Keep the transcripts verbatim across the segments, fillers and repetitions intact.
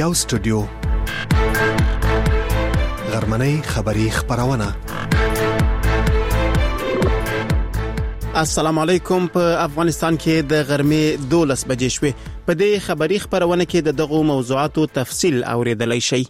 یو سټوډیو غرمنۍ خبری خبرونه. السلام علیکم. په افغانستان کې د غرمې دولس بجې شوې. په دې خبری خبرونه کې د دغو موضوعاتو تفصیل اوریدلای شئ.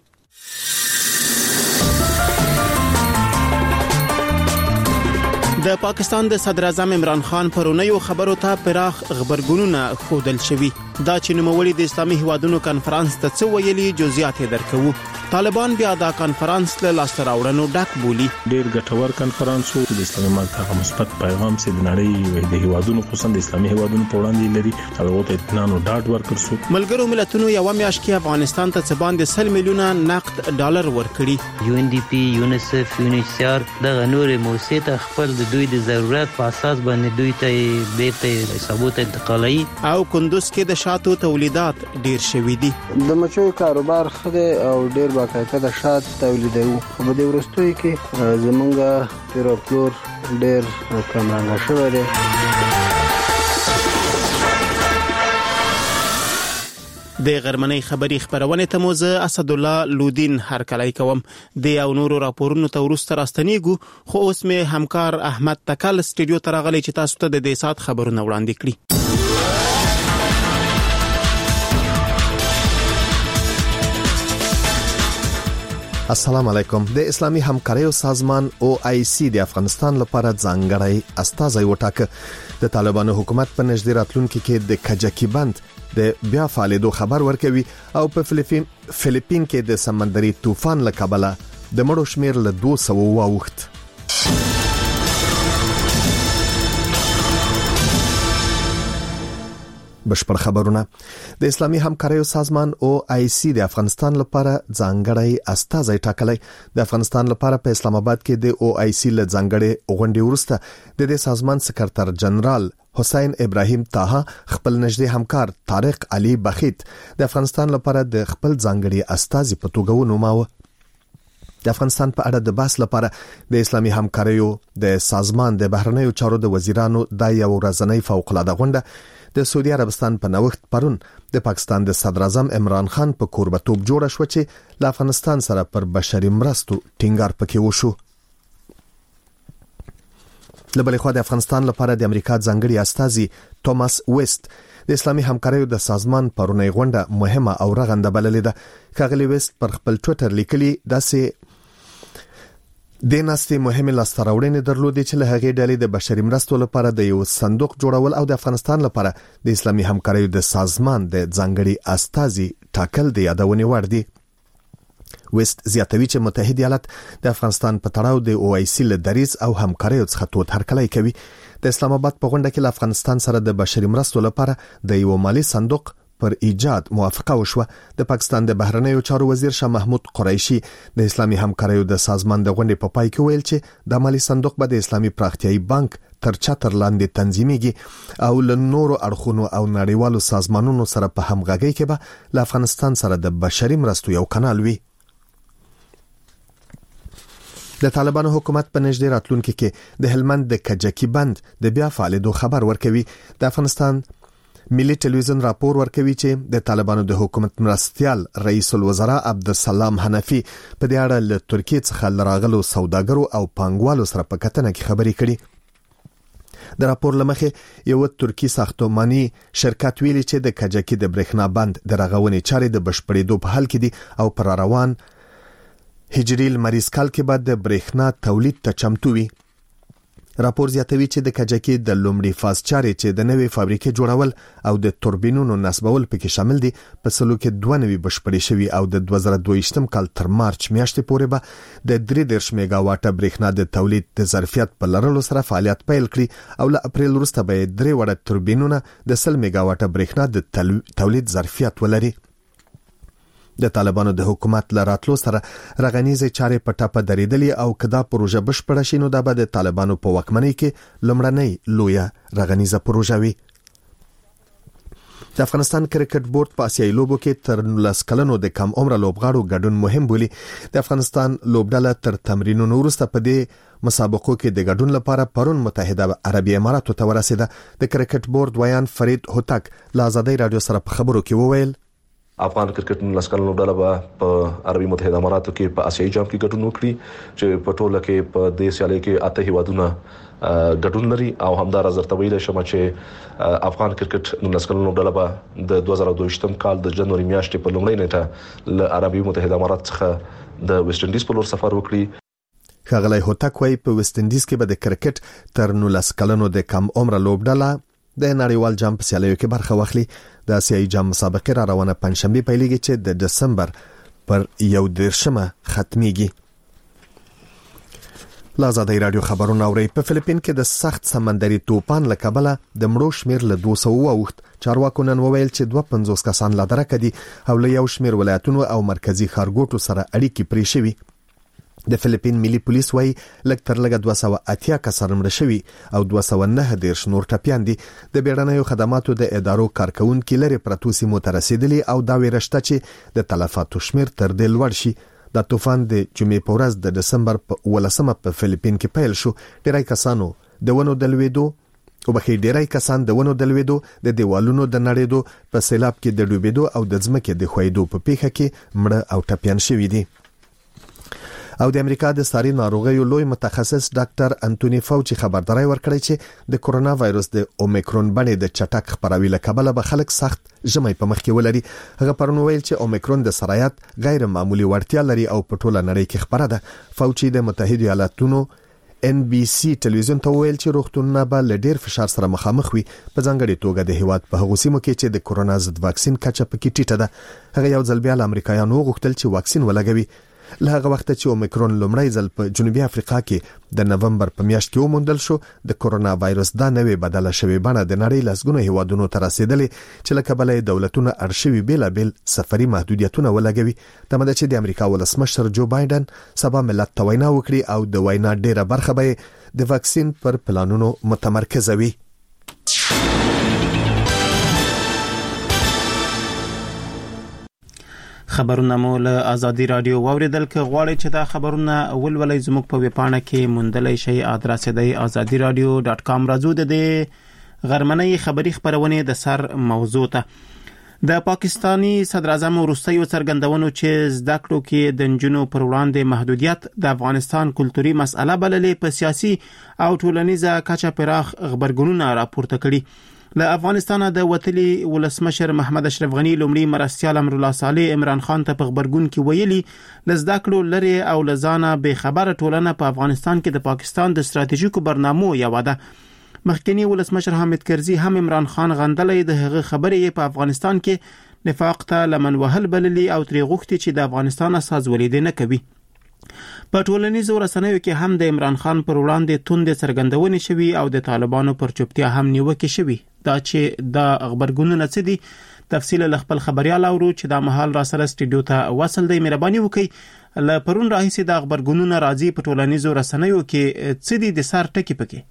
د پاکستان د صدر اعظم عمران خان پرونیو خبرو ته پراخ خبرګونونه خودل شوي. دا چې نوموړي د اسلامي هیوادونو کانفرنس ته څه ویلي جزئیات درکوو. طالبان بیا دا کانفرنس له لاسته راوړنو ډک بولي. ډیر ګټور کانفرنس وو. د اسلامي منطقه مثبت پیغام سي د نړۍ د هیوادونو خصوصا د اسلامي هیوادونو په وړاندې لري. هغه ته اطمینان او ډاډ ورکړ شو. ملګرو ملتونو یو میاشت کې افغانستان ته څه باندې سل میلیونه نقد ډالر ورکړي. یو ان ډي پی، یونیسف، یونیسیار دغه نور موسسې ته خپل د دوی د ضرورت په اساس باندې دوی ته بیرته حسابات انتقالي. او کندوز کې د شاتو تولیدات ډیر شوي دي. د مچو کاروبار خده او ډیر باقاعده د شات تولیدوي. په دې ورستوي کې زمونږه پیروپلور ډیر کمرنګ شوی دی. د غرمنۍ خبری خبرونه ته موزه اسد الله لودین هر کلای کوم. د یو نورو راپورونو ته ورسته راستنیګو، خو اوس مې همکار احمد تکل سټډیو ته راغلی چې تاسو ته د دې سات خبرونه وړاندې کړي. السلام علیکم. د اسلامي همکاریو سازمان او آی سی د افغانستان لپاره ځانګړی استازی وټاکه. د طالبانو حکومت په نږدې راتلونکي کې د کجکی بند د بیا فعالیدو خبر ورکوي او په فلیپین فلیپین کې د سمندري طوفان له کبله د مړو شمیر له دوه سوه واوښت. بشپړ خبرونه. د اسلامي همکاریو سازمان او آی سی د افغانستان لپاره ځانګړی استازی ټاکلی. د افغانستان لپاره په اسلام آباد کې د او آی سی له ځانګړي غونډې وروسته د دې سازمان سکرټر جنرال حسین ابراهیم طه خپل نږدې همکار طارق علي بخیت د افغانستان لپاره د خپل ځانګړي استازي په توګه ونوماوه. د افغانستان په اړه د بحث لپاره د اسلامي همکاریو د سازمان د بهرنیو چارو د وزیرانو د یو ورځنۍ فوق‌العاده غونډه د سعودي عربستان په نوښت پرون د پاکستان د صدر اعظم عمران خان په کوربتوب جوړه شو چې له افغانستان سره پر بشري مرستو ټینګار پکې وشو. له بلې خوا د افغانستان لپاره د امریکا ځانګړي استازي توماس ویست د اسلامي همکاریو د سازمان پرونی غونډه مهمه او رغنده بللې ده. ښاغلي ویست پر خپل ټویټر لیکلي داسې د ناستې مهمه لاستراوړنې درلودې چې له هغې ډلې د بشري مرستو لپاره د یو صندوق جوړول او د افغانستان لپاره د اسلامي همکاریو د سازمان د ځانګړي استازي ټاکل د یادونې وړ دي. ویست زیاتوي چې متحده ایالات د افغانستان په تړاو د او آی سی له دریځ او همکاریو څخه تود هرکلی کوي. د اسلام آباد په غونډه کې له افغانستان سره د بشري مرستو لپاره د یو مالی صندوق پر ایجاد موافقه وشوه. د پاکستان د بهرنیو چارو وزیر شاه محمود قریشي د اسلامي همکاریو د سازمان د غونډې په پای کې ویل چې د مالی صندوق به د اسلامي پراختیايي بانک تر چتر لاندې تنظیمېږي او له نورو اړخونو او نړیوالو سازمانونو سره په همغږۍ کې به له افغانستان سره د بشري مرستو یو کانال وي. د طالبانو حکومت په نږدې راتلونکي کې د هلمند د کجکی بند د بیا فعالیدو خبر ورکوي. د افغانستان ملي ټلویزیون راپور ورکوي چې د طالبانو د حکومت مرستيال رئیس الوزرا عبدالسلام حنفي په دې اړه له ترکیې څخه لراغلو سوداګرو او پانګوالو سره په کتنه کې خبرې کړي. د راپور لمخې یو ترکی ساختماني شرکت ویلي چې د کجکی د برېښنا بند د رغونې چارې د بشپړېدو په حال کې دي او پر روان هجري لمریز کال کې بعد د برېښنا تولید ته چمتو وي. راپور زیاتوي چې د کجکی د لومړي فاز چارې چې د نوې فابریکې جوړول او د توربینونو نصبول پکې شامل دي په سلو کې دوه نوي بشپړې شوي او د دوه زره دوه ویشتم کال تر مارچ میاشتې پورې به د درې دېرش میگا واټه برېښنا د تولید د ظرفیت په لرلو سره فعالیت پیل کړي او له اپریل وروسته به درې وړه توربینونه د سل میگا واټه برېښنا د تولید ظرفیت ولري. د طالبانو د حکومت لراتلو سره رغنیزه چارې په ټاپه درېدلې او کدا پروژه بشپړه شي نو دا به د طالبانو په واکمنۍ کې لومړنۍ لویه رغنیزه پروژه وي. د افغانستان کرکټ بورډ په آسیایي لوبو کې تر نولس کلنو د کم عمره لوبغاړو ګډون مهم بولي. د افغانستان لوبډله تر تمرینونو وروسته په دې مسابقو کې د ګډون لپاره پرون متحده عربي اماراتو ته ورسېده. د کرکټ بورډ ویان فرید هوتک له آزادۍ رادیو سره په خبرو کې وویل افغان کرکټ لسکلنو ډله به په عربي متحده اماراتو کې په آسیایي جام کې ګډون وکړي چې په ټوله کې په دې سیالي کې اته هیوادونه ګډون لري او همدار زرته ویل شم چې افغان کرکټ لسکلنو ډله به د دوه زره دوه کال د جنوري میاشتې په لومړۍ نیټه له عربي متحده امارات څخه د ویسټ انډیز په لور سفر وکړي. ښاغلی هوتک وايي په ویسټ انډیز کې به د کرکټ تر نولس کلنو د کم عمره لوبډله د نړیوال جام په سیالیو کې برخه واخلي. د آسیایي جام مسابقې را روانه پنځشنبه پیلېږي چې د دسمبر پر یو دیرشمه ختميږي. لازادي رادیو خبرونه اوري. په فلیپین کې د سخت سمندري طوفان له کبله د مړو شمیر له دوه سوه وخت چارواکو نن وویل چې دوه پنځوس کسان لا درک دي او له یو شمیر ولایتونو او مرکزی ښارګوټو سره اړیکې پرې شوي. د فلیپین ملي پولیس وايي لږ تر لږه دوه سوه اتیا کسان مړه شوي او دوه سوه نه دیرش نور ټپیان دي. د بیړنیو خدماتو د ادارو کارکونکي لري پرتو سیمو ته رسیدلي او دا ویره شته چې د تلفاتو شمیر تر دې لوړ شي. د طوفان د جمعې په ورځ د دسمبر په ولسمه په فلیپین کې پیل شو. ډیری کسانو د ونو د لوېدو او بخې ډیری کسان د ونو د لوېدو د دیوالونو د نړېدو په سیلاب کې د ډوبېدو او د ځمکې د ښویېدو په پیښه کې مړه او ټپیان شوي دي. او د امریکا د ساري ناروغیو لوی متخصص ډاکټر انټونی فاوچي خبرداري ورکړی چې د کورونا وایروس د اومیکرون بڼې د چټک خپراوي له کبله به خلک سخت ژمي په مخ کې ولري. هغه پرون ویل چې اومیکرون د سرایت غیر معمولی وړتیا لري او په ټوله نړۍ کې خپره ده. فاوچي د متحده ایالاتونو ان بي سي ټلویزیون ته ویل چې روغتونونه به له ډیر فشار سره مخامخ وي، په ځانګړي توګه د هیواد په هغو سیمو کې چې د کورونا ضد واکسین کچه پکې ټیټه ده. هغه یو ځل بیا له امریکایانو غوښتل چې واکسین ولګوي. له هغه وخت چې اومیکرون لومړی ځل په جنوبي افریقا کې د نومبر په میاشت کې وموندل شو، د کورونا وایروس دا نوې بدله شوې بڼه د نړۍ لسګونو هیوادونو ته رسیدلې چې له کبله دولتونه ارشوي بیلابل سفري محدودیتونه ولګوي. تمه ده چې د امریکا ولسمشر جو بایدن سبا ملت ته وینا وکړي او د وینا ډیره برخه به د واکسین پر پلانونو متمرکز وي. خبرونه مو له آزادي رادیو واوریدل. که غواړئ چې دا خبرونه ولولئ زموږ په ویبپاڼه کې موندلای شئ. ادرس دی azadi radio dot com. راځو د دې غرمنۍ خبری خبرونه د سر موضوع ته. د پاکستانی صدر اعظم وروستیو څرګندونو چې زده کړو کې د نجونو پر وړاندې محدودیت د افغانستان کلتوري مسأله بللې په سیاسي او ټولنیزه کچه پراخ خبرګونونه راپورته کړي. له افغانستان د وتلي ولسمشر محمد اشرف غنی لومړي مرستیال امر الله صالح عمران خان ته په خبرګون کې ویلي لزده کړو لري او لزانه به خبره ټولنه په افغانستان کې د پاکستان د ستراتیژیکو برنامو یو ده. مخکنی ولسمشر حامد کرزي هم عمران خان غندلې د هغه خبرې په افغانستان کې نفاق ته لمن وهل بللي او تری غوښتي چې د افغانستان اساس ولید نه کوي. په ټولنیزو رسنیو کې هم د عمران خان پر وړاندې توندې څرګندونې شوي او د طالبانو پر چوپتیا هم نیوکې شوي. دا چې د خبرګونونه څه دي تفصیل له خپل خبريال اورو چې دا مهال را سره سټډیو ته وصل دی. مهرباني وکړئ ل پرون راهیسي د خبرګونونه راځي په ټولنیزو رسنیو کې څه دي د سر ټکی پکې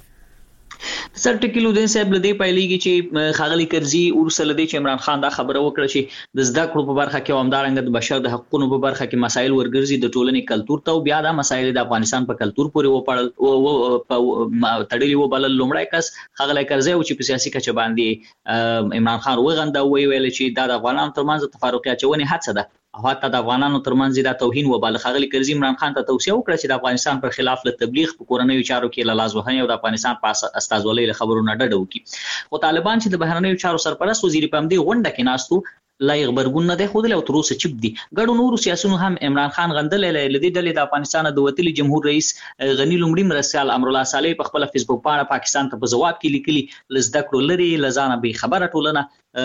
سر ټکی لودین صاحب لدی پایلیږي چې خاغلی کرزي ورسره لدی چې عمران خان دا خبره وکړه چې د زده کړو په برخه کې عمدارنګ د بشر د حقوقو په برخه کې مسایل ورګرځي د ټولنې کلچر ته او بیا دا مسایل د افغانستان په کلچر پورې وپړل او تړلي و بل لومړی کس خاغلی کرزي او چې په سیاسي کچه باندې عمران خان وغنده وی ویل چې دا د افغانانو ترمنځ تفرقه چونی هڅه ده او حتی د افغانانو ترمنځ دا توهین و بل خاغلی کرزي عمران خان ته توصيه وکړه چې د افغانستان پر خلاف له تبلیغ په کورنیو چارو کې له لازوهنه او د افغانستان په استازولۍ له خبرونو ډډه وکړي. خو طالبان چې د بهرنیو چارو سرپرست وزیر پامدی غونډه کې ناستو لای خبرګون نه دی خودل او تر اوسه چپ دي. ګډو نورو سیاسيونو هم عمران خان غندلې لدی ډلې د افغانستان د وتلي جمهور رئیس غنی لومړي مرستيال امر الله صالح په خپل فیسبوک باندې پاکستان ته په جواب کې لیکلي لزده کړو لري لزانه به خبره ټولنه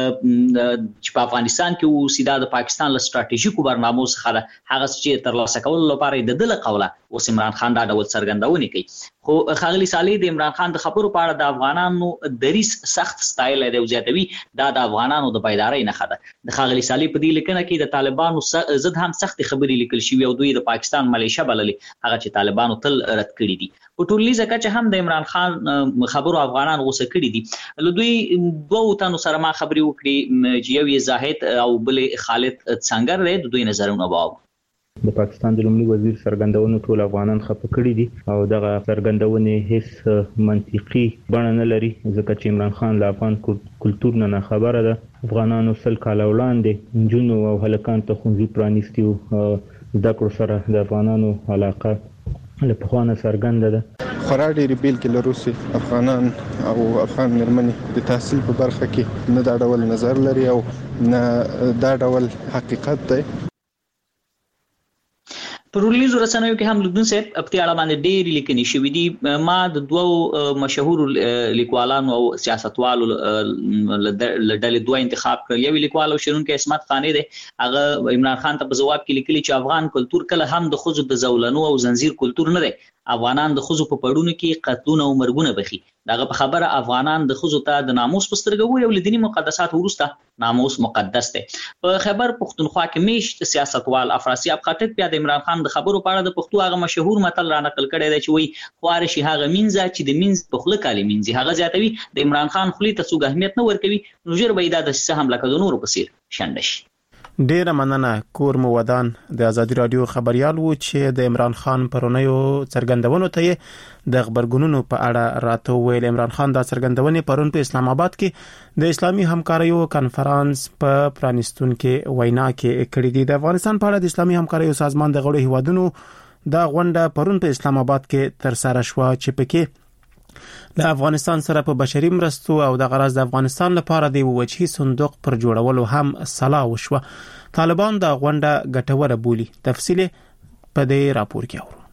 چې په افغانستان کې او سیده د پاکستان له ستراتیژیکو برنامو څخه هغه چې تر لاسه کول لپاره د دله قوله اوس عمران خان دا ډول څرګندونه کوي. خو خاغلی صالح د عمران خان د خبرو په اړه د افغانانو دریس سخت سټایل دی او زیاتوي دا د افغانانو د پایدارۍ نه خده. د خاغلی صالح په دې لیکنه کې د طالبانو ضد هم سخت خبرې لیکل شوې او دوی د پاکستان ملیشه بللې هغه چې طالبانو تل رد کړی دي. په ټولنیزه کچه هم د عمران خان خبرو افغانان غوسه کړی دي. له دوی دوه تنو سره ما خبرې وکړي چې یو یې زاهد او بل خالد څنګه دی د دوی نظرونه واو. د پاکستان د لومړي وزیر څرګندونو ټول افغانان خپه کړي دي او دغه څرګندونې هیڅ منطقي بڼه نه لري ځکه چې عمران خان له افغان کلتور نه خبره ده. افغانانو سل کاله وړاندې نجونو او هلکانو ته ښوونځي پرانیستي او زده کړو سره د افغانانو علاقه له پخوانه څرګنده ده. خورا ډېرې بیلګې لرو چې افغانان او افغان مېرمنې د تحصیل په برخه کې نه دا ډول نظر لري او نه دا ډول حقیقت دی. پرولینزو رسنیو کې هم لودون صاحب په اړه باندې ډېری لیکنې شوې دي. ما د دوو مشهور لیکوالانو او سیاستوالو لړل دوه انتخاب کړل. یو لیکوال او شرونکو اسمت خاني دی، هغه عمران خان ته په جواب کې لیکلي چې افغان کلتور کله هم د خوځو د زولنو او زنجیر کلتور نه دی. افغانان د خوځو په پړونو کې قتلونه او مرګونه بخي. داغه په خبره افغانان د خوځو ته د ناموس پسترګو یو لدینی مقدسات ورسته ناموس مقدس دی. په خبر پښتونخوا کې میشت سیاستوال افراسیاب خاطر بیا د عمران خان د خبرو په اړه د پښتو هغه مشهور متل را نقل کړی دی چې وایي خوار شي هغه مینځه چې د مینځ په خله کالي مینځي. هغه زیاتوي د عمران خان خلی ته څوک اهمیت نه ورکوي نو ژر به دا د څه هم لکه د نورو په څیر شنډ شي. ډیره مننه کور مو ودان د ازادي رادیو خبريال وو چې د عمران خان پرونیو څرګندونو ته د خبرګونونو په اړه راته ویل. عمران خان دا څرګندونې پرون په اسلام آباد کې د اسلامي همکاریو کانفرنس په پرانیستون کې وینا کې کړې دي. د افغانستان په اړه د اسلامي همکاریو سازمان د غړو هیوادونو دا غونډه پرون په اسلام آباد کې تر سره شو چې پکې له افغانستان سره په بشري مرستو او د غرض د افغانستان لپاره د وجهي صندوق پر جوړولو هم صلاح وشوه. طالبان دا غونډه ګټوره بولي. تفصیل په دې راپور کې اورو.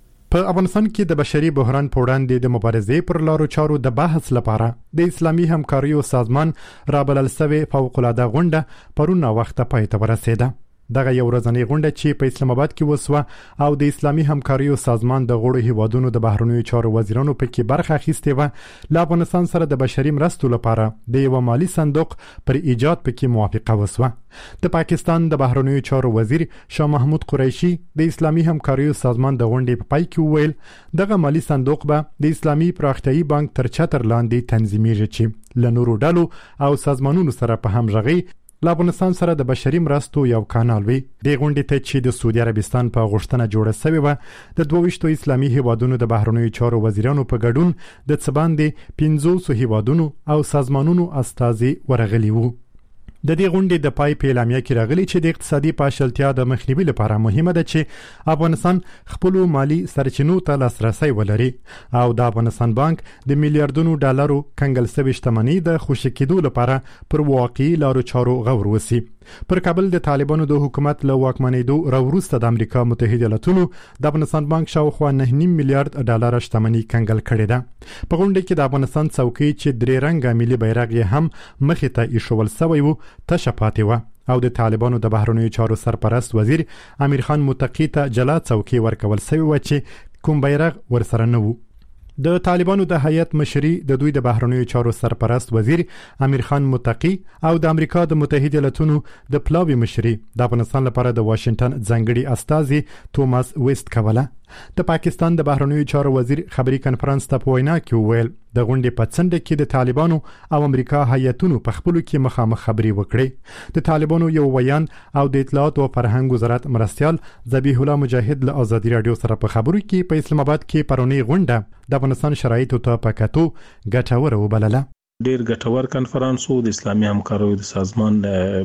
په افغانستان کې د بشري بحران په وړاندې د مبارزې پر لارو چارو د بحث لپاره د اسلامي همکاریو سازمان رابلل شوی فوق العاده غونډه پرون وخت پای ته ورسېده. دغه یو ورځنی غونډه چې په اسلام آباد کې وسوه او د اسلامي همکاریو سازمان د غړو هیوادونو د بهرنیو چارو وزیرانو پکې برخه اخیستې و. له افغانستان سره د بشري مرستو لپاره د یو مالی صندوق پر ایجاد پکې موافقه وسوه. د پاکستان د بهرنیو چارو وزیر شاه محمود قریشي د اسلامي همکاریو سازمان د غونډې په پای کې وویل دغه مالی صندوق به د اسلامي پراختیایي بانک تر چتر لاندې تنظیمېږي چې له نورو ډلو او سازمانونو سره په همغږي له افغانستان سره د بشري مرستو یو کانال وي. د غونډې ته چې د سعودي عربستان په غوښتنه جوړه شوې و د دوه ویشتو اسلامي هیوادونو د بهرنیو چارو وزیرانو په ګډون د څه باندې پنځوسو هیوادونو او سازمانونو استازي ورغلي وو. د دې غونډې د پای په اعلامیه کې راغلي چې د اقتصادي پاشلتیا د مخنیوي لپاره مهمه ده چې افغانستان خپل مالی سرچینو ته لاسرسي ولري او د افغانستان بانک د میلیارډونو ډالرو کنګل شوی شتمنۍ د خوشی کېدو لپاره پر واقعي لارو چارو غور وسی. پر کابل د طالبانو د حکومت له واکمنېدو راوروسته د امریکا متحده ایالاتونو د افغانستان بانک شاوخوا نه نیم میلیارډ ډالر شتمنۍ کنګل کړې ده. په غونډه کې د افغانستان څوکۍ چې درې رنګه ملي بیرغ یې هم مخې ته ایښول شوی و تشه پاتې وه او د طالبانو د بهرنیو چارو سرپرست وزیر امیر خان متقی ته جلا څوکۍ ورکول شوی و چې کوم بیرغ ورسره نه و. د طالبانو د هیئت مشري د دوی د بهرنیو چارو سرپرست وزیر امیر خان متقی او د امریکا د متحده ایالاتونو د پلاوي مشري د افغانستان لپاره د واشنگټن ځانګړي استازي توماس ویست کوله. د پاکستان د بهرنیو چارو وزیر خبري کانفرنس ته په وینا کې وویل د غونډې په څنډه کې د طالبانو او امریکا هیئتونو په خپلو کې مخامخ خبري وکړي. د طالبانو یو ویان او د اطلاعات او فرهنګ وزارت مرستيال ذبیح الله مجاهد له ازادي رادیو سره په خبرو کې په اسلام آباد کې پرونی غونډه د افغانستان شرایطو ته پکاتو ګټوره وبلله. ډیر ګټور کانفرنس وو د اسلامي همکاریو د سازمان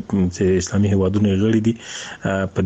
چې اسلامي هیوادونو غړي دي په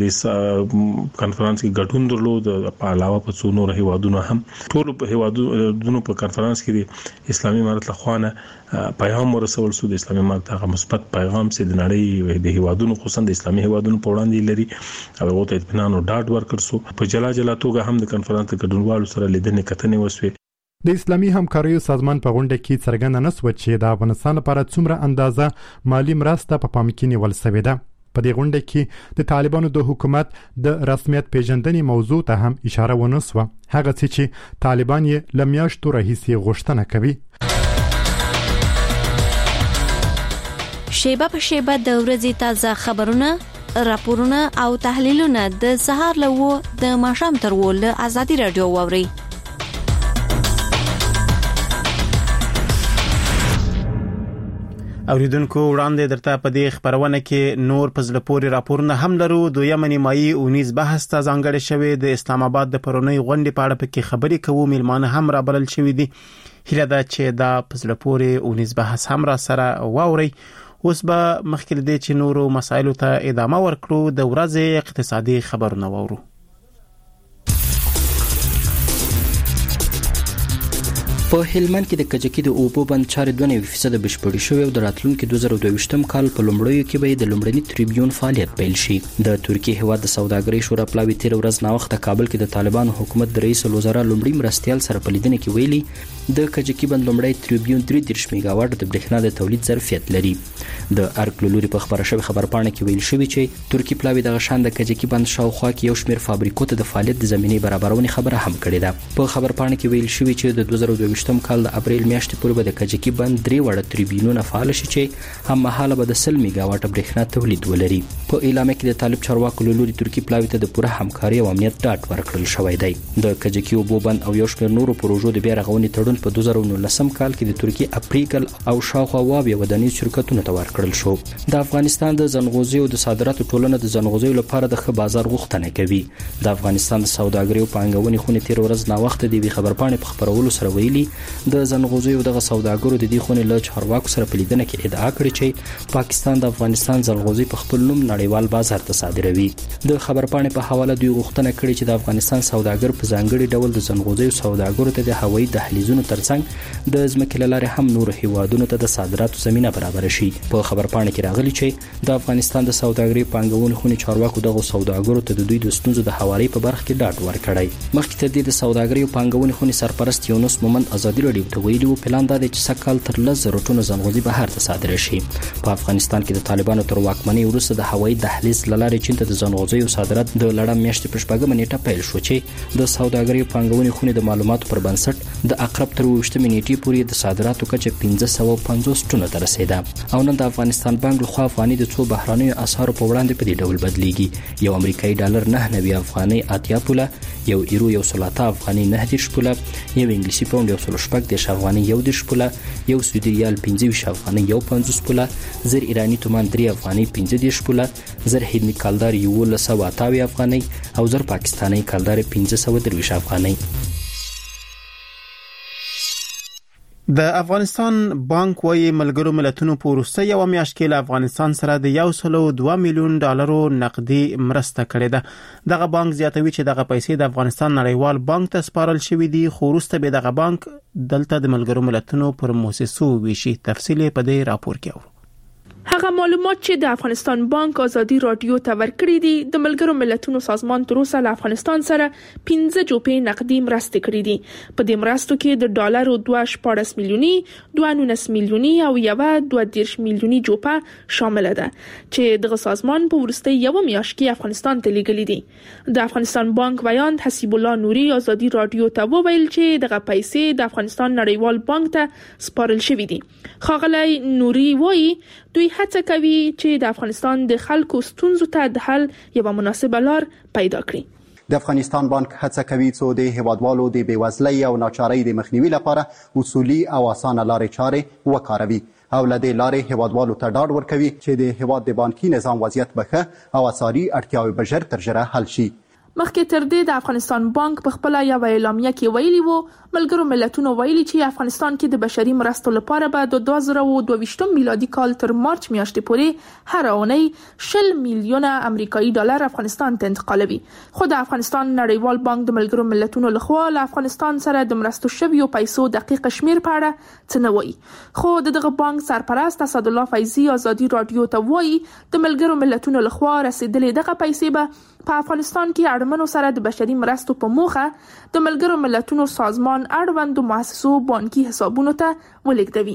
دې کانفرنس کې ګډون درلود. په علاوه په څو نور هیوادونو هم ټول په هیوادونو په کانفرنس کې د اسلامي امارت لخوا پیغام ورسول شو. د اسلامي امارت هغه مثبت پیغام چې د نړۍ د هیوادونو خصوصا د اسلامي هیوادونو په وړاندې لري هغه ته اطمینان او ډاډ ورکړ شو. په جلا جلا توګه هم د کانفرنس ګډونوالو سره لیدنې کتنې وشوې. د اسلامي همکاریو سازمان په غونډه کې څرګنده نسوه چې د افغانستان لپاره څومره اندازه مالی مرسته په پام کې نیول شوې ده. په دې غونډه کې د طالبانو د حکومت د رسمیت پیژندنې موضوع ته هم اشاره ونسوه، هغه څه چې طالبان یې له میاشتو راهیسې غوښتنه کوي. شیبه په شیبه د ورځې تازه خبرونه، راپورونه او تحلیلونه د سهار له و د ماښام تر و له ازادي رادیو واوري. اوریدونکو وړاندې درته په دې خبرونه کې نور پزله پوري راپورونه هم لرو. دویم نیمایي اونیز بحث ته ځانګړی شوی د اسلام آباد د پرونی غونډې په اړه پکې خبرې کوو. میلمانه هم رابلل شوی دي. هیله ده چې دا پزله پوري اونیز بحث هم را سره واوري. اوس به مخکې دې چې نورو مسایلو ته ادامه ورکړو د ورځې اقتصادي خبرونه وورو. په هلمند کې د کجکي د اوبو بند چارې دوه نوي فیصد بشپړې شوې او د راتلونکي دوه زره دوه ویشتم کال په لومړیو کې به د لومړني تریبیون فعالیت پیل شي. د ترکیه هیواد د سوداګرۍ شورا پلاوي تیر ورځ ناوخته کابل کې د طالبانو حکومت د رئیس الوزرا لومړي مرستیال سره په لیدنه کې ویلي د کجکي بند لومړی تریبیون درې دېرش میگاواټ د برېښنا د تولید ظرفیت لري. د ارک لوري په خبره شوی خبرپاڼه کې ویل شوی چې ترکیه پلاوي د غشان د کجکي بند شاوخوا کې یو شمېر فابریکو ته د فعالیت د زمینې برابرونې خبره هم کړې ده. په خبرپاڼه کې ویل شوی چې د دوه زره دوه ویشتم کال د اپریل میاشتې پورې به د کجکي بند درې وړه تریبیونونه فعال شي چې هم مهاله به د سل میگاواټ برېښنا تولید ولري. په اعلامیه کې د طالب چارواکو لوري ترکیه پلاوي ته د پوره همکاري او امنیت ډاډ ورکړل شوی دی. د کجکي اوبو بند او یو شمېر نورو پروژو د بیا رغونې تړون په دوه زره نولسم کال کې د ترکیه اپریکل او شاوخوا واویا ودانیز شرکتونو ته ورکړل شو. د افغانستان د زنغوزي او د صادراتو ټولنه د زنغوزي لپاره د ښه بازار غوښتنه کوي. د افغانستان د سوداګرۍ او پانګونې خونې تیر ورځ ناوخته د خبرپاڼې په خبرولو سره ویلي د زنغوزي او د سوداګرو د دې خونې له چارواکو سره په لیدنه کې ادعا کړې چې پاکستان د افغانستان زنغوزي په خپل نوم نړیوال بازار ته صادروي. د خبرپاڼې په حواله دوی غوښتنه کړې چې د افغانستان سوداګر په ځانګړي ډول د زنغوزي او سوداګرو ته د هوایي دهلیزونو ترڅنګ د ځمکې له لارې هم نور هیوادونو ته د صادراتو زمینه برابر شي. په خبرپاڼه کې راغلي چې د افغانستان د سوداګرۍ پانګونې خونې چارواکو دغه سوداګرو ته د دوی د ستونزو د هواري په برخه کې ډاډ ورکړی. مخکې تر دې د سوداګرۍ او پانګونې خونې سرپرست یونس مومند ازادي راډیو ته ویلي و پلان دا دی چې سکهال تر لس زره ټنو زنغوزي بهر ته صادره شي. په افغانستان کې د طالبانو تر واکمنۍ وروسته د هوایي دهلیز له لارې چین ته د زنغوزي او صادرات د لړم میاشتې په شپږمه نیټه پیل شو چې د سوداګرۍ او پانګونې خونې د معلوماتو پر بنسټ د اقرب تر اوویشتمې نیټې پورې د صادراتو کچه پنځه سوه پنځوس ټنو ته رسیده. او نن د افغانستان بانک لخوا افغاني د څو بهرانیو اسعارو په وړاندې په دې ډول بدلیږي. یو امریکایي ډالر نه نوي افغاني اتیا پوله، یو ایرو یو سل اته افغاني نه دېرش پوله، یو انګلیسي پاوند یو سل شپږ دېرش افغاني یو دېرش پوله، یو سعودي ریال پنځه ویشت افغاني یو پنځوس پوله، زر ایراني تومان درې افغاني پنځه دېرش پوله، زر هندي کالدار یولس سوه اته اویا افغاني او زر پاکستاني کالدار پنځه سوه درویشت افغاني. د افغانستان بانک وايي ملګرو ملتونو په وروسته یو میاشت کې له افغانستان سره د یو سل او دوه میلیون ډالرو نقدي مرسته کړې ده. دغه بانک زیاتوي چې دغه پیسې د افغانستان نړیوال بانک ته سپارل شوې دي، خو وروسته به دغه بانک دلته د ملګرو ملتونو پر مؤسسو ویشي. تفصیل په دې راپور کې اورو. هغه معلومات چې د افغانستان بانک ازادي رادیو ته ورکړي دي د ملګرو ملتونو سازمان تر اوسه له افغانستان سره پنځه جوپې نقدي مرستې کړې دي. په دې مرستو کې د ډالرو دوه شپاړس میلیوني، دوه نولس میلیوني او یو دوه دېرش میلیوني جوپه شامل ده چې دغه سازمان په وروستي یو میاشت کې افغانستان ته لیږلي دي. د افغانستان بانک ویاند حسیب الله نوري ازادي رادیو ته وویل چې دغه پیسې د افغانستان نړیوال بانک ته سپارل شوې دي. ښاغلی نوري وایي دوی هڅه کوي چې د افغانستان د خلکو ستونزو ته د حل یوه مناسبه لار پیدا کړي. د افغانستان بانک هڅه کوي څو د هیوادوالو د بېوزلۍ او ناچارۍ د مخنیوي لپاره اصولي او اسانه لارې چارې وکاروي او له دې لارې هیوادوالو ته ډاډ ورکوي چې د هیواد د بانکي نظام وضعیت به ښه او اساري اړتیاوې به ژر تر ژره حل شي. مخکې تر دې د افغانستان بانک په خپل یو اعلامیه کې ویلي وو ملګرو ملتونو ویلي چې افغانستان کې د بشري مرستو لپاره به د دوه زره دوه ویشتم میلادي کال تر مارچ میاشتې پورې هر اونۍ شل میلیونه امریکایي ډالر افغانستان ته انتقالوي. خو د افغانستان نړیوال بانک د ملګرو ملتونو لخوا له افغانستان سره د مرستو شویو پیسو دقیق شمیر په اړه څه نه وایي. خو د دغه بانک سرپرست اسدالله فیضي ازادي رادیو ته وایي د ملګرو ملتونو لخوا رسیدلې دغه پیسې به په افغانستان کې اړمنو سره د بشري مرستو په موخه د ملګرو ملتونو سازمان اړوندو مؤسسو بانکي حسابونو ته ولېږدوي.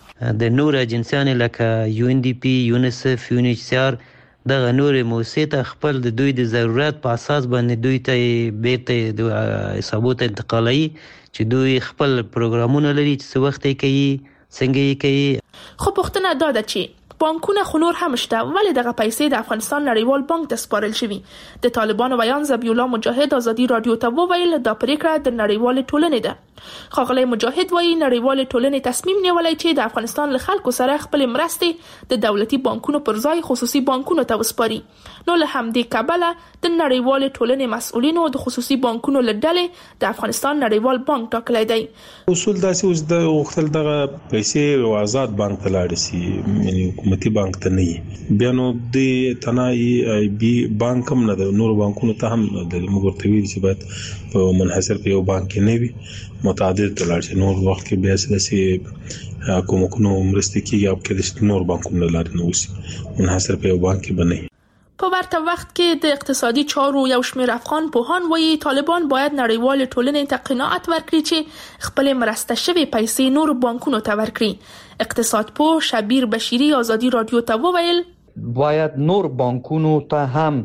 د نور اجنسیانو لکه یو ان ډي پی، یونیسف، یونیچار دغه نور موسسې ته خپل د دوی د ضرورت په اساس باندې دوی ته بیرته د حسابونو ته انتقالوي چې دوی خپل پروګرامونه لري چې څه وخت یې کوي، څنګه یې کوي. خو پوښتنه دا ده چې بانکونه خو نور هم شته، ولی دغه پیسې د افغانستان نړیوال بانک ته سپارل شوي. د طالبانو بیان ذبیح الله مجاهد ازادي رادیو ته وویل دا پریکړه د نړیوال ټولنې ده. ښاغلی مجاهد وایي نړیوال ټولنې تصمیم نیولی چې د افغانستان له خلکو سره خپل مرستې د دولتي بانکونو پر ځای خصوصي بانکونو ته وسپاري. نو له همدې کبله د نړیوال ټولنې مسؤلینو د خصوصي بانکونو له ډلې د افغانستان نړیوال بانک ټاکلی دی. اصول داسې اوس د وختل دغه پیسې یو آزاد بانک ته لاړ شي، یعنی حکومتي بانک ته نه. بیا نو د تناي ای بي بانک هم نه د نور بانکونو ته هم د مګورتوي چې باید په منحصر په یو بانک کې نه وي، متعدد ته لاړ شي. نور وخت کې بیا سیاسي حکومتونو مرسته کیږي او کې د نور بانکونو لاړ نه وسی، منحصر په یو بانک کې بنئ. په ورته وخت کې د اقتصادي چارو یو شمېر افغان پوهان وایي طالبان باید نړیوال ټولنې ته قناعت ورکړي چې خپل مرسته شوی پیسې نور بانکونو ته ورکړي. اقتصاد پوه شبیر بشیری ازادي رادیو ته وویل باید نور بانکونو ته هم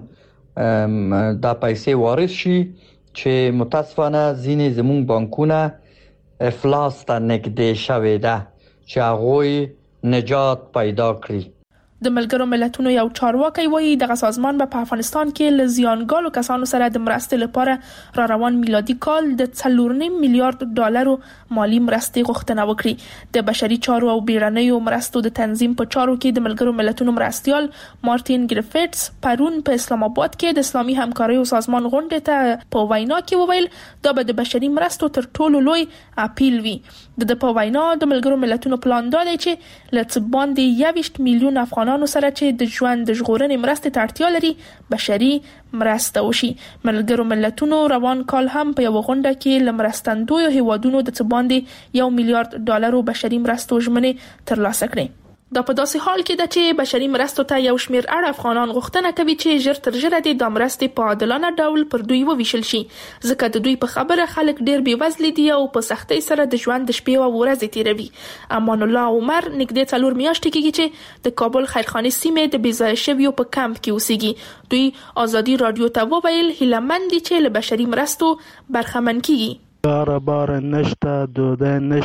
دا پیسې وارد شي چې متاسفانه ځینې زموږ بانکونه افلاس ته نږدې شوي ده چې هغوی نجات پیدا کړي. د ملګرو ملتونو یو چارواکي وایي دغه سازمان به په افغانستان کې له زیانګالو کسانو سره د مرستې لپاره را روان میلادي کال د څلور نیم میلیارډ ډالرو مالی مرستې غوښتنه وکړي. د بشري چارو او بیړنیو مرستو د تنظیم په چارو کې د ملګرو ملتونو مرستیال مارټین ګریفټس پرون په اسلام آباد کې د اسلامي همکاریو سازمان غونډې ته په وینا کې وویل دا به د بشري مرستو تر ټولو لوی اپیل وي. د په وینا د ملګرو ملتونو پلان دی چې له څه باندې یویشت میلیون افغان سره چې د ژوند د ژغورنې مرستې ته اړتیا لري بشري مرسته وشي. ملګرو ملتونو روان کال هم په یو غونډه کې له مرستندویو هیوادونو د څه باندې یو میلیارډ ډالرو بشري مرستو ژمنې ترلاسه کړې. دا په داسې حال کې ده چې بشري مرستو ته یو شمېر اړ افغانان غوښتنه کوي چې ژر تر ژره د دا مرستې په عادلانه ډول پر دوی وویشل شي، ځکه د دوی په خبره خلک ډېر بېوزلي دي او په سختۍ سره د ژوند د شپې او ورځې تیروي. امان الله عمر نږدې څلور میاشتې کېږي چې د کابل خیرخانې سیمې د بېځایه شویو په کمپ کې اوسېږي. دوی ازادي رادیو ته وویل هیلهمند دي چې له بشري مرستو برخمن کېږي. بار بار نشته، دوده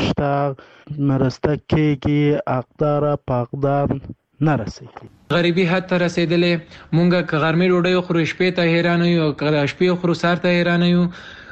نشته، مرسته کېږي، اقدار پاقدار نرسېږي. غریبي حد ته رسېدلې. مونږه که غرمې ډوډۍ خورو شپې ته حیرانه یو، که شپې خورو سهار ته حیرانه یو.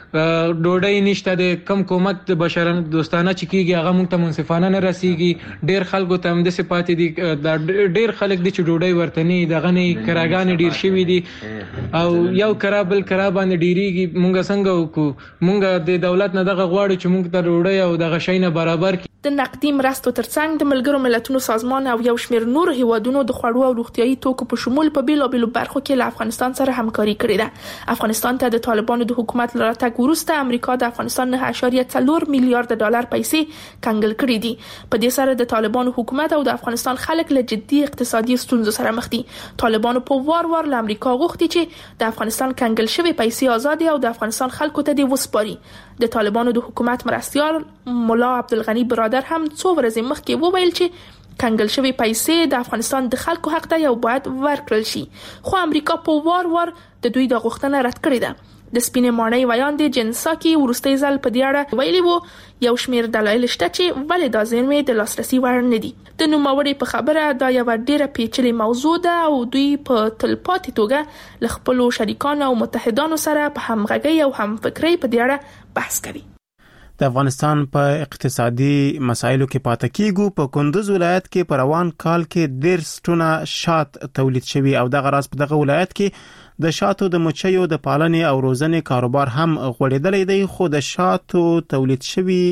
ډوډۍ نشته، د کم کومک د بشر دوستانه چې کېږي هغه مونږ ته منصفانه نه رسېږي. ډېر خلکو ته همداسې پاتې دي، ډېر خلک دي چې ډوډۍ ورته نه دغه نه کراګانې ډېر شوي دي او یو کرا بل کرا باندې ډېرېږي. مونږ څنګه وکړو؟ مونږ د دولت نه دغه غواړو چې مونږ ته ډوډۍ او دغه شی نه برابر کړي. د نقدي مرستو ترڅنګ د ملګرو ملتونو سازمان او یو شمېر نور هیوادونو د خوړو او روغتیايي توکو په شمول په بیلابیلو برخو کې له افغانستان سره همکاري کړې ده. افغانستان ته د طالبانو د حکومت له راتګ وروسته امریکا د افغانستان نه اعشاریه څلور میلیارډ ډالر پیسې کنګل کړې دي. په دې سره د طالبانو حکومت او د افغانستان خلک له جدي اقتصادي ستونزو سره مخ دي. طالبانو په وار وار له امریکا غوښتي چې د افغانستان کنګل شوی پیسې آزاد او د افغانستان خلکو ته دی وسپاري. د طالبانو د حکومت مرستیال مولا عبدالغنی برادر هم څو ورځې مخکې وویل چې کنګل شوی پیسې د افغانستان د خلکو حق دی او باید ورکړل شي، خو امریکا په وار وار د دوی د غوښتنه رد کړې ده. د سپینې ماڼۍ ویان د جنساکي وروستي ځل په دې اړه ویلي وو یو شمېر دلایل شته چې ولې دا زیرمې د لاسرسي وړ نه دي. د نوموړي په خبره دا یو ډېره پیچلې موضوع ده او دوی په تلپاتې توګه له خپلو شریکانو او متحدانو سره په همغږۍ او همفکرۍ په دې اړه بحث کوي. د افغانستان په اقتصادي مسایلو کې پاتې کیږو. په کندوز ولایت کې په روان کال کې ډېر ټونه شات تولید شوي او دغه راز په دغه ولایت کې د شاتو د مچیو د پالنې او روزنې کاروبار هم غوړېدلی دی، خو د شاتو تولید شوي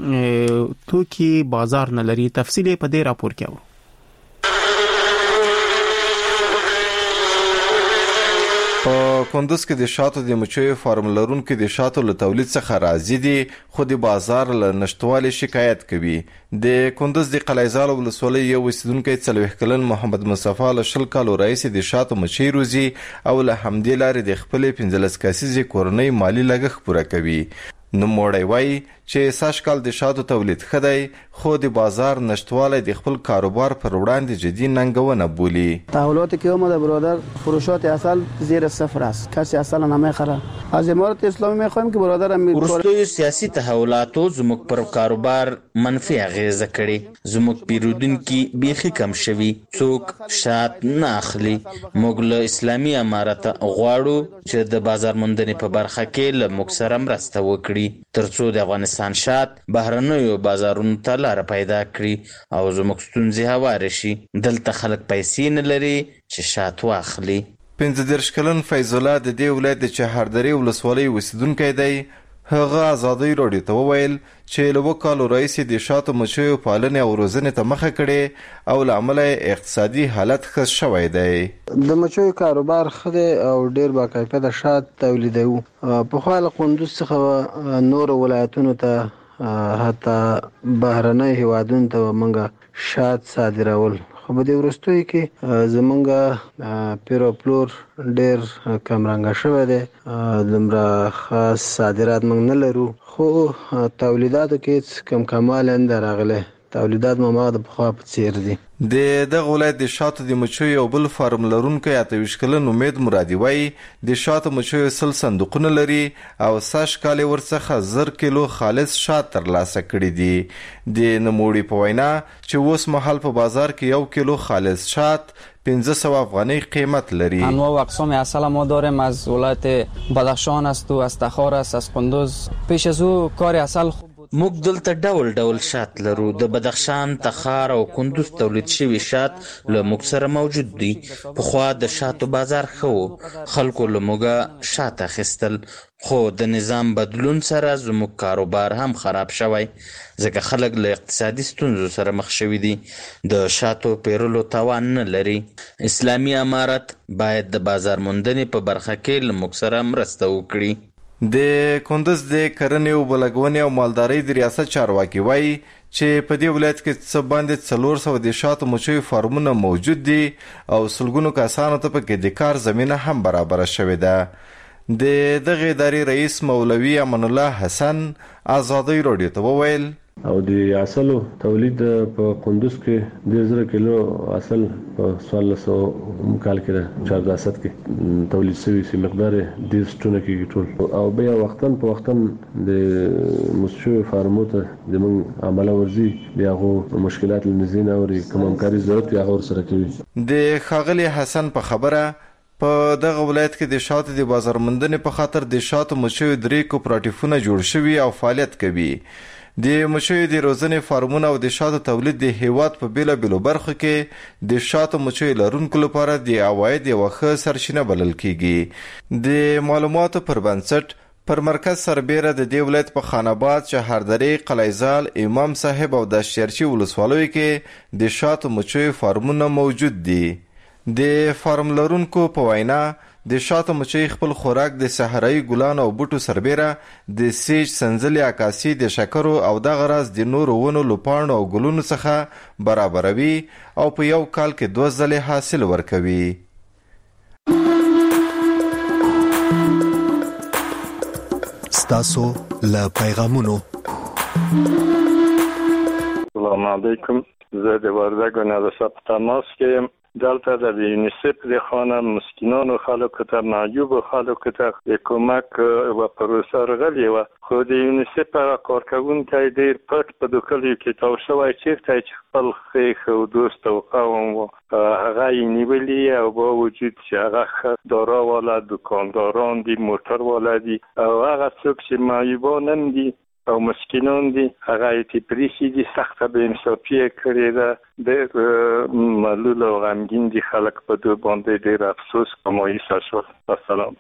توکي بازار نه لري. تفصیل په دې راپور کې اورو. په کندوز کې د شاتو د مچیو فارم لرونکو د شاتو له تولید څخه راضي دي، خو د بازار له نشټوالي شکایت کوي. د کندوز د قلعه‌زال ولسوالۍ یو اوسیدونکی څلوېښت کلن محمد مصطفی له شل کالو راهیسې د شاتو مچۍ روزي او له همدې لارې د خپلې پنځلس کسیزې کورنۍ مالي لګښت پوره کوي. نوموړی وایي چې سږکال د شاتو تولید ښه دی خو د بازار نشتوالی د خپل کاروبار پر وړاندې جدی ننگونه بولي. تحولاتی که اومده برادر فروشات اصل زیر صفر است، کسی اصلا نمیخره. از امارت اسلامی میخوایم که برادر وروستیو سیاسي تحولاتو زموږ پر کاروبار منفي اغیزه کړې. زموږ پیرودونکي بیخي کم شوي، څوک شات نه اخلي. موږ له اسلامي امارت غواړو چې د بازار موندنې په برخه کې له موږ سره مرسته وکړي ترڅو د افغانستان شات بهرنیو بازارونو ته لاره پیدا کړي او زموږ ستونزې هواره شي. دلته خلک پیسې نه لري چې شات واخلي. پنځه دېرش کلن فیض الله د دې ولایت د چهاردرې ولسوالۍ اوسیدونکی دی. هغه ازادۍ راډیو ته وویل چې له اووه کالو راهیسې د شاتو مچیو پالنې او روزنې ته مخه کړې او له امله اقتصادي حالت ښه شوی دی. د مچیو کاروبار ښه دی او ډېر باکیفیته شات تولیدوو. پخوا له کندوز څخه نورو ولایتونو ته حتی بهرنۍ هیوادونو ته موږ شات صادرول، خو په دې وروستیو کې زمونږ پیر او پلور ډېر کمرنګه شوی دی. دومره خاص صادرات موږ نه لرو، خو تولیداتو کې هېڅ کم کمالی نه دی راغلی. تولیدات مو هماغه د پخوا په څېر دي. د دغه ولایت د شاتو د مچیو یو بل فارم لرونکی اته ویشت کلن امید مرادي وایي د شاتو مچیو سل صندوقونه لري او سږ کال یې ورڅخه زر کیلو خالص شات ترلاسه کړي دي. د نوموړي په وینا چې اوس مهال په بازار کې یو کیلو خالص شات پنځه سوه افغانۍ قیمت لري. انواع و اقسام عسل ما داریم، از ولایت بدخشان است و از تخار است، از قندوز. پیش از او کار عسل خوب موږ دلته ډول ډول شات لرو. د بدخشان، تخار او کندوز تولید شوي شات له موږ سره موجود دي. پخوا د شاتو بازار ښه و، خلکو له موږه شات اخیستل، خو د نظام بدلون سره زموږ کاروبار هم خراب شوی ځکه خلک له اقتصادي ستونزو سره مخ شوي دي. د شاتو پیرلو توان نه لري. اسلامي امارت باید د بازار موندنې په برخه کې له موږ سره مرسته وکړي. د کندوز د کرنې او بلګونې او مالدارۍ د ریاست چارواکي وایي چې په دې ولایت کې څه باندې څلور سوه د شاتو مچیو فارمونه موجود دي او سلګونو کسانو ته پکې د کار زمینه هم برابره شوې ده. د دغه ادارې رئیس مولوي امان الله حسن ازادۍ راډیو ته وویل او د عسلو تولید په کندوز کې ډېر زره کیلو عسل په څوارلس سوه کال کې د چار ریاست کې تولید شوي چې مقدار یې دېرش ټنه کېږي ټول. او بیا وختن په وختن د مچیو فارمو ته زموږ عمله ورځي د هغو مشکلات له نظر نه اوري، کوم همکاري ضرورت وي هغه ورسره کوي. د ښاغلي حسن په خبره په دغه ولایت کې د شاتو د بازار موندنې په خاطر د شاتو مچیو درې کوپراتیفونه جوړ شوي او فعالیت کوي. د مچیو د روزنې فارمونه او د شاتو تولید د هیواد په بیلابیلو برخو کې د شاتو مچیو لرونکو لپاره د عواید یوه ښه سرچینه بلل کیږي. د معلوماتو پر بنسټ پر مرکز سربیره د دې ولایت په خان آباد، چهاردرې، قلعهزال، امام صاحب او دشتیارچي ولسوالیو کې د شاتو مچیو فارمونه موجود دي. د فارم لرونکو په وینا د شاتو مچۍ خپل خوراک د صحرایي ګلانو او بوټو سربیره د سیج، سنځلې، عکاسي، د شکرو او دغه راز د نورو ونو له پاڼو او ګلونو څخه برابروي او په یو کال کې دوه ځلې حاصل ورکوي. ستاسو له پیغامونو. السلام علیکم. زه د وردګو نه د سپ تماس کې یم. دلته د یونیسف د خانه مسکینانو خلکو ته، معیوبو خلکو ته د کمک و پروسه راغلې وه، خو د یونیسف هغه کارکوونکی ډېر پټ په دو کلیو کې تاو شوی، چېرته چې خپل ښیښ او دوست او قوم و هغه یې نیولي او با وجود چې هغه ښه دارا والا دکانداران دي، موټر والا دي او هغه څوک چې معیوبان هم دي او مسکینان دي هغه یې تپریسي دي، سخته بې انصافي یې کړې ده. ډېر ملول او غمګین دي خلک په دو باندې، ډېر افسوس او مایوسه شول. السلام.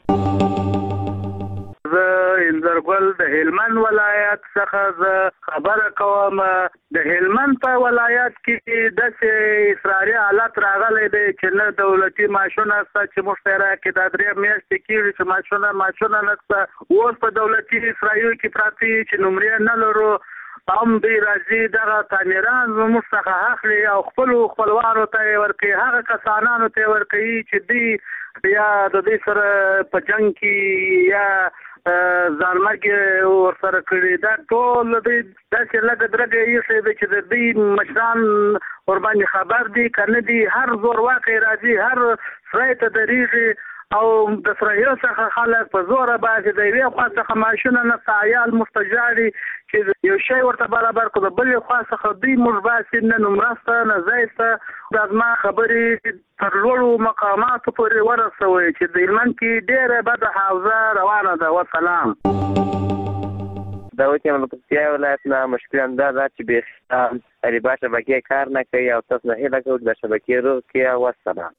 زه انځرګل د هلمند ولایت څخه زه خبره کوم. د هلمند په ولایت کې داسې اصراري حالت راغلی دی چې نه دولتي معاشونه شته چې موږ ته راکړي. دا درې میاشتې کېږي چې معاشونه معاشونه نشته. اوس په دولتي اصرایو کې پراته یي چې نمرې نه لرو. هم دوی راځي دغه تعمیران زموږ څخه اخلي او خپلو خپلوانو ته یې ورکوي، هغه کسانانو ته یې ورکوي چې دوی یا د دوی سره په جنګ کې یا ځانمرګ ورسره کړی دا ټول د داسې لږ درګه یې څه چې د دې مشران ور باندې خبر دي کنه دي هر زور واقع راځي هر سړی ته دریږي او د اسرائیل څخه خلک په زور باندې د یوې خوا څخه ماشونه نه سایال مستجاري چې یو شی ورته برابر کړو د بلې خوا څخه دوی موږ باسي نه نمرسته نه ځایسته د ما خبرې تر لوړو مقاماتو پورې ورسوي چې د هلمند کې ډېره بده حوزه روانه ده. وسلام. دا وکه ملکتیا ولایت نه مشکل انداز چې به ریبا شبکې کار نه کوي او تاسو نه هیله کوئ د شبکې رو کې. وسلام.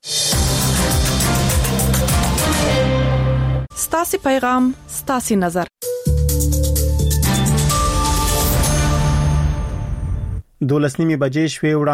ستاسي پیغام ستاسي نظر. دولس نیمه بجې شوې.